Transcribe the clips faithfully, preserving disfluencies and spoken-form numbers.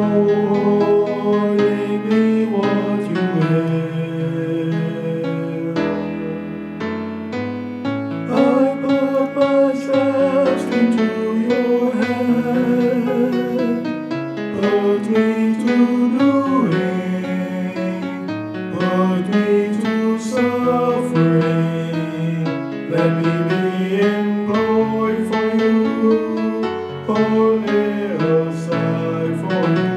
Lord, make me what you will. I put my steps into your hand. Put me to doing, put me to suffering. Let me be employed for you, only aside for you.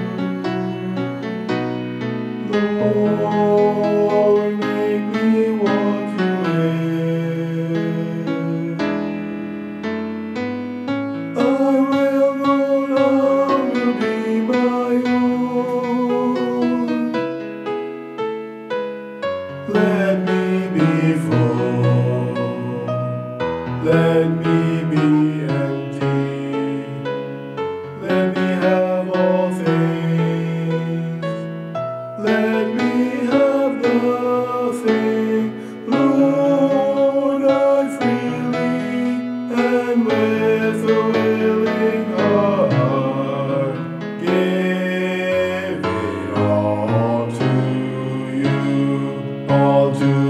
Lord, make me what you will. I will no longer be my own. Let me be full. Let me be empty. Let me have all things. Let me have nothing. Lord, I freely and with a willing heart give it all to you, all to